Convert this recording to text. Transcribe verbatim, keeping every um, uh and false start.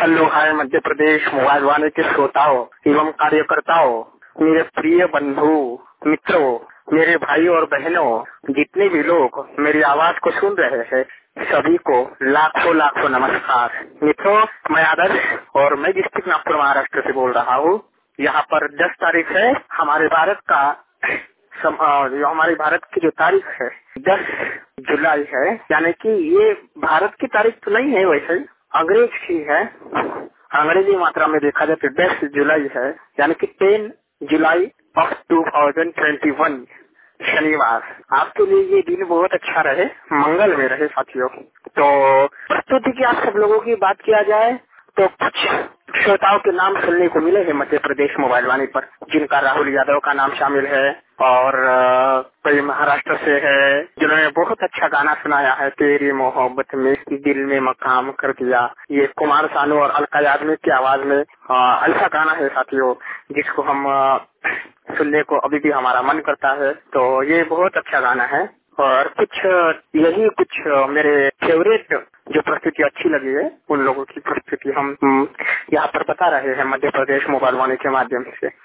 Hello hi Madhya Pradesh mobile वाले के श्रोताओं एवं कार्यकर्ताओं, मेरे प्रिय बंधु मित्रों, मेरे भाई और बहनों, जितने भी लोग मेरी आवाज को सुन रहे हैं सभी को लाखों लाखों नमस्कार। मित्रों, मैं आदर्श और मैं डिस्ट्रिक्ट नागपुर महाराष्ट्र से बोल रहा हूँ। यहाँ पर दस तारीख है हमारे भारत का सम, जो हमारे भारत की जो तारीख है दस जुलाई है, यानी कि ये भारत की तारीख तो नहीं है, वैसे अंग्रेज की है। अंग्रेजी मात्रा में देखा जाए तो दस जुलाई है, यानी कि ten July of two thousand twenty one शनिवार। आपके लिए ये दिन बहुत अच्छा रहे, मंगल में रहे साथियों। तो प्रस्तुति की आप सब लोगों की बात किया जाए तो कुछ श्रोताओं के नाम सुनने को मिले हैं मध्य प्रदेश मोबाइल वाणी पर, जिनका राहुल यादव का नाम शामिल है और कोई महाराष्ट्र से है जिन्होंने बहुत अच्छा गाना सुनाया है, तेरी मोहब्बत में दिल में मकाम कर दिया। ये कुमार सानू और अलका याग्निक की आवाज में अच्छा गाना है साथियों, जिसको हम आ, सुनने को अभी भी हमारा मन करता है। तो ये बहुत अच्छा गाना है और कुछ यही कुछ मेरे फेवरेट जो प्रस्तुति अच्छी लगी है उन लोगों की प्रस्तुति हम यहाँ पर बता रहे हैं मध्य प्रदेश मोबाइल वाणी के माध्यम से।